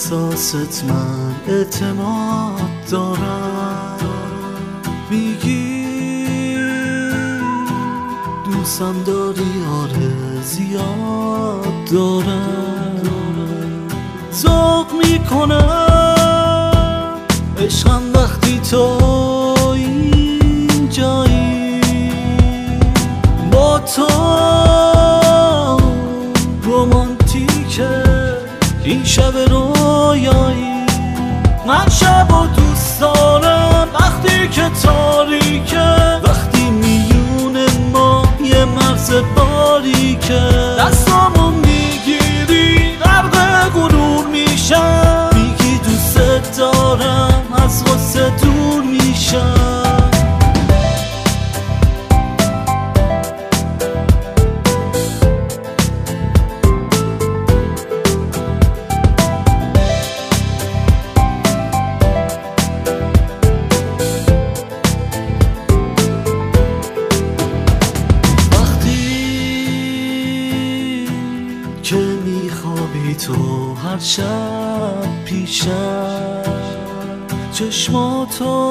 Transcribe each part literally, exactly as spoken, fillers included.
احساست من اعتماد دارم. میگی دوستم داری، آره زیاد دارم. ذوق میکنم عشقم وقتی تو اینجایی، با تو رومانتیکه این شب رویایی. من شب و دوست دارم وقتی که تاریکه، وقتی میون ما یه مرز باریکه. دستامو میگیری غرق غرور میشم، میگی دوست دارم از غصه دور میشم. که میخوابی تو هر شب پیشم، چشماتو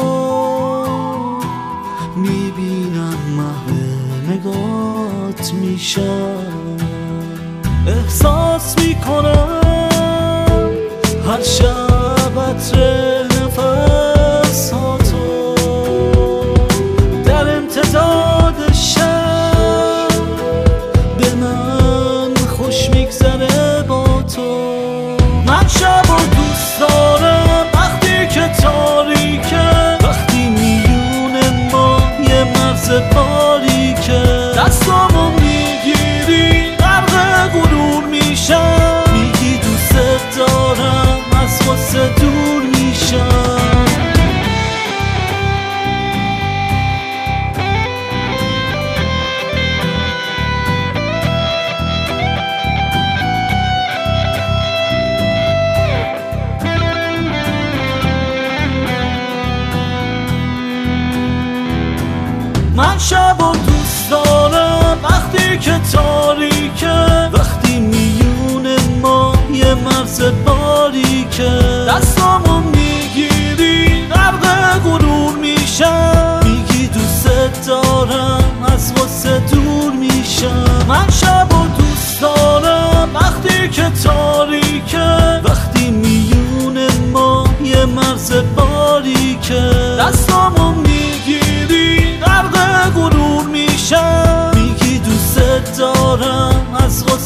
میبینم محو نگات میشم. احساس میکنم هر شب عطر نفساتو در امتداد شب به من خوش میگذره با تو. من شب و دوست دارم وقتی که تاریکه، وقتی میون ما یه مرز باریکه. دستامو میگیری غرق غرور میشم، میگی دوست دارم از غصه دور میشم. من شب و دوست دارم وقتی که تاریکه، وقتی میون ما یه مرز باریکه. دستامو میگیری غرق غرور میشم، میگی دوست دارم از غصه دور میشم. من شب و دوست دارم وقتی که تاریکه، وقتی میون ما یه مرز باریکه. دستامو میگیری غرق غرور میشم، میگی دوست دارم از غصه